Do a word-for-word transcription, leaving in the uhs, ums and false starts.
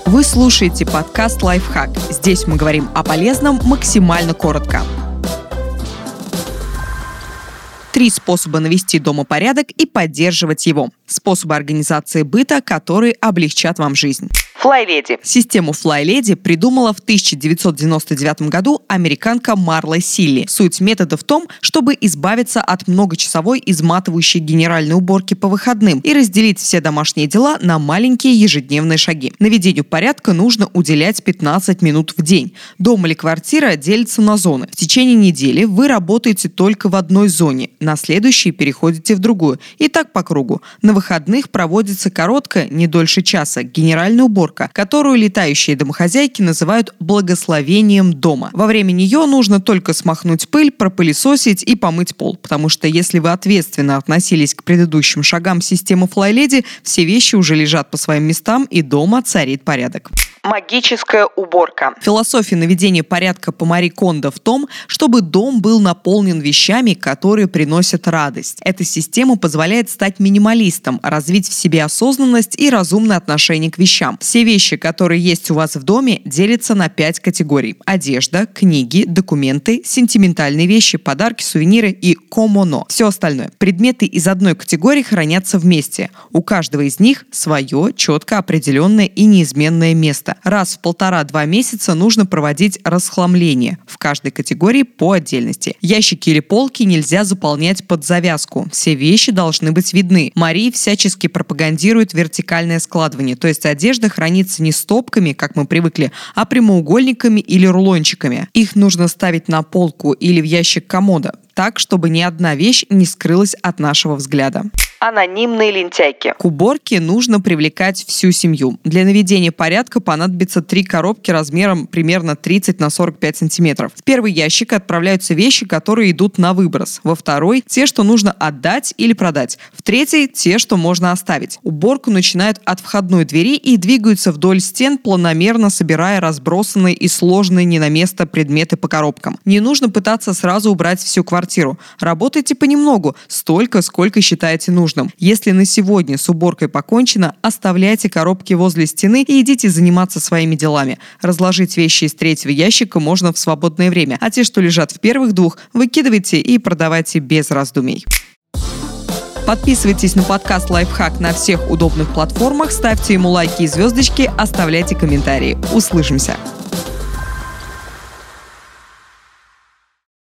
Вы слушаете подкаст «Лайфхак». Здесь мы говорим о полезном максимально коротко. Три способа навести дома порядок и поддерживать его. Способы организации быта, которые облегчат вам жизнь. FlyLady. Систему FlyLady придумала в тысяча девятьсот девяносто девятом году американка Марла Силли. Суть метода в том, чтобы избавиться от многочасовой изматывающей генеральной уборки по выходным и разделить все домашние дела на маленькие ежедневные шаги. Наведению порядка нужно уделять пятнадцать минут в день. Дом или квартира делятся на зоны. В течение недели вы работаете только в одной зоне, на следующей переходите в другую. И так по кругу. На выходных проводится короткая, не дольше часа, генеральная уборка, которую летающие домохозяйки называют благословением дома. Во время нее нужно только смахнуть пыль, пропылесосить и помыть пол, потому что если вы ответственно относились к предыдущим шагам системы FlyLady, все вещи уже лежат по своим местам и дома царит порядок. Магическая уборка. Философия наведения порядка по Мари Кондо в том, чтобы дом был наполнен вещами, которые приносят радость. Эта система позволяет стать минималистом, развить в себе осознанность и разумное отношение к вещам. Все вещи, которые есть у вас в доме, делятся на пять категорий: одежда, книги, документы, сентиментальные вещи, подарки, сувениры и комоно. Все остальное. Предметы из одной категории хранятся вместе. У каждого из них свое, четко определенное и неизменное место. Раз в полтора-два месяца нужно проводить расхламление в каждой категории по отдельности. Ящики или полки нельзя заполнять под завязку. Все вещи должны быть видны. Мари всячески пропагандирует вертикальное складывание, то есть одежда хранится не стопками, как мы привыкли, а прямоугольниками или рулончиками. Их нужно ставить на полку или в ящик комода, так, чтобы ни одна вещь не скрылась от нашего взгляда. Анонимные лентяйки. К уборке нужно привлекать всю семью. Для наведения порядка понадобится три коробки размером примерно тридцать на сорок пять сантиметров. В первый ящик отправляются вещи, которые идут на выброс. Во второй – те, что нужно отдать или продать. В третий – те, что можно оставить. Уборку начинают от входной двери и двигаются вдоль стен, планомерно собирая разбросанные и сложные не на место предметы по коробкам. Не нужно пытаться сразу убрать всю квартиру. Работайте понемногу, столько, сколько считаете нужным. Если на сегодня с уборкой покончено, оставляйте коробки возле стены и идите заниматься своими делами. Разложить вещи из третьего ящика можно в свободное время, а те, что лежат в первых двух, выкидывайте и продавайте без раздумий. Подписывайтесь на подкаст «Лайфхак» на всех удобных платформах, ставьте ему лайки и звездочки, оставляйте комментарии. Услышимся!